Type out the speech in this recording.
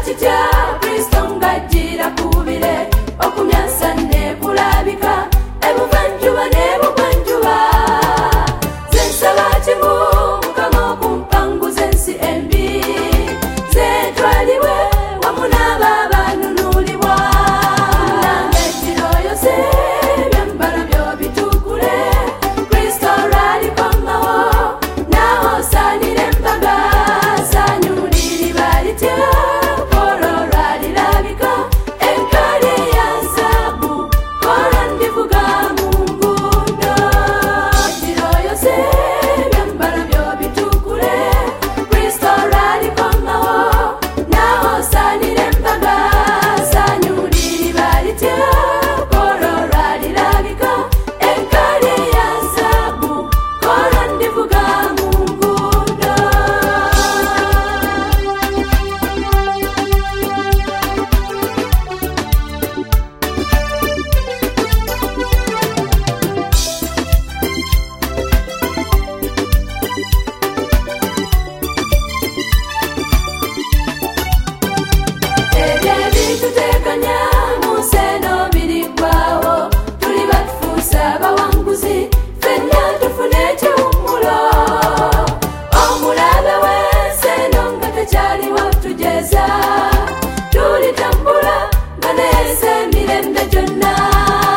kitya Kristo ngajira kubire okumyasa ne kulabika ebuvanjuba ne bugwanjuba zensaba kimu mukama kumpanguza ensi embi zetwaliwe wamu n'ababanunulibwa nange ekiro yose byambalo byo bitukule Kristo lwalikomawo nawo osaanira embaga saanyuliri balitya polo lwalirabika enkali ya zaabu kola ndivuga mu nguudo ekiro yose byambalo byo bitukule Kristo lwalikomawo nawo osaanira embaga saanyuliri balitya polo lwalirabika enkali ya zaabu kola ndivuga mu nguudo ebitutekanya mu nsi eno biriggwawo tuli bafuusa abawanguzi ffenna tufune ekiwummulo omulabe w'ensi eno nga tekyaliwo tujeeza tulitambula nga neesa emirembe gyonna